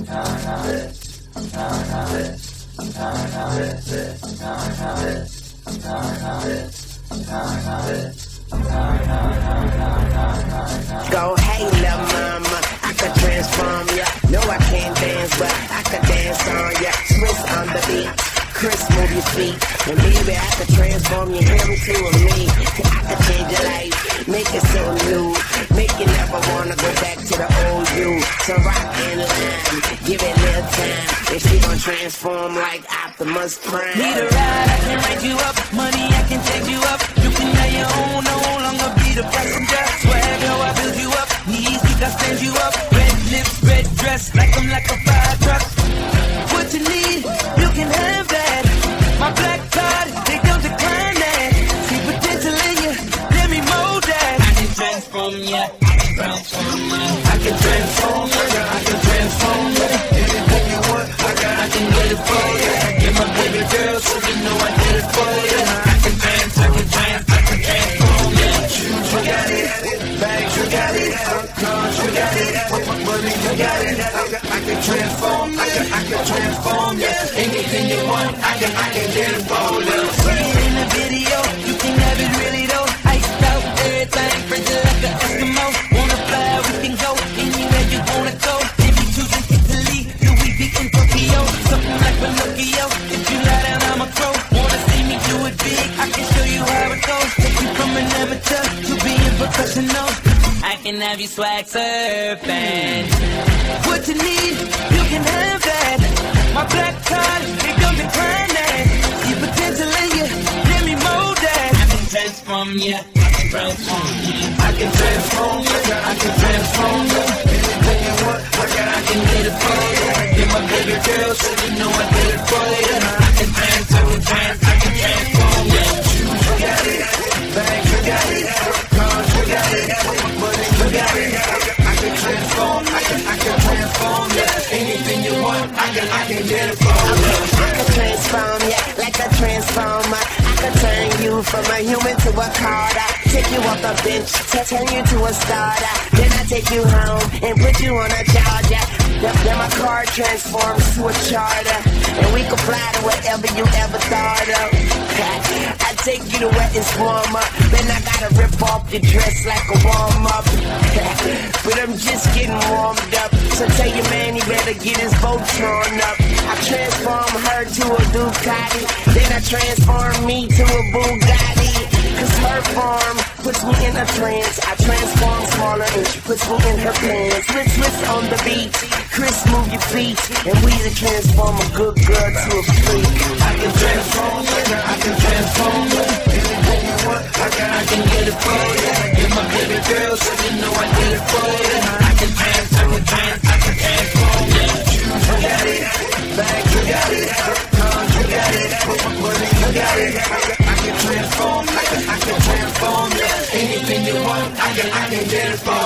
Go, hey, lil' mama, I could transform ya. No, I can't dance, but I could dance on ya. Twist on the beat, Chris, move your feet. And baby, I could transform you, him to a me. I could change your life, make it so new. Make you never wanna go back to the old you. So rock in line, give it a little time. And she gon' transform like Optimus Prime. Need a ride, I can write you up. Money, I can take you up. You can have your own, no longer be the passenger. Swag, how I build you up. Knees, I stand you up. Red lips, red dress, like I'm like a fire truck. What you need, you can have that. My black card, they don't decline that. See potential in you, let me mold that. I can transform ya, I can transform ya. I can transform ya, I can transform ya. Anything you want, I can get it for ya. You're my baby girl, so you know I did it for ya. I can transform ya. Shoes, you got it. Bags, you got it. Cars, you got it. Money, you got it. I can transform, I can transform ya. Anything you want, I can get it for ya. See it in the video, you can have it really though. Iced out, everything, frigid like an Eskimo. Wanna fly, we can go anywhere you wanna go. If you choosing Italy, Louis V in Tokyo. Something like Pinocchio, if you lie down, I'm a crow. Wanna see me do it big, I can show you how it goes. Take you from an amateur to being professional. I can have you swag surfing. What you need, you can have that. My black card, they don't decline that. See potential in you, let me mold that. I can transform ya, I can transform ya. I can transform ya, I can transform ya. Anything you want, I can get it for ya. You're my baby girl, so you know I did it for ya. I can transform ya. Shoes, you got it. Bags, you got it. Cars, you got it. Money, you got it. I can transform, I can transform ya. Anything you want, I can get it for ya. I could transform ya like a transformer. I could turn you from a human to a carter. Take you off the bench, turn you to a starter. Then I take you home and put you on a charger. Then my car transforms to a charter, and we can fly to wherever you ever thought of. I take you to wet and warm up. Then I gotta rip off your dress like a warm up. But I'm just getting warmed up. So tell your man he better get his boat drawn up. I transform her to a Ducati. Then I transform me to a Bugatti. Cause her form puts me in a trance. I transform smaller and she puts me in her pants. Twist on the beat, Chris move your feet. And we to transform a good girl to a freak. I can transform ya, I can transform ya. Anything you want, I can get it for ya. You're my baby girl, so you know I did it for ya. I can transform ya. Shoes, you got it. Bags, you got it. Cars, you got it. Money, you got it. I can transform, I can transform ya. Anything you want, I can get it for ya.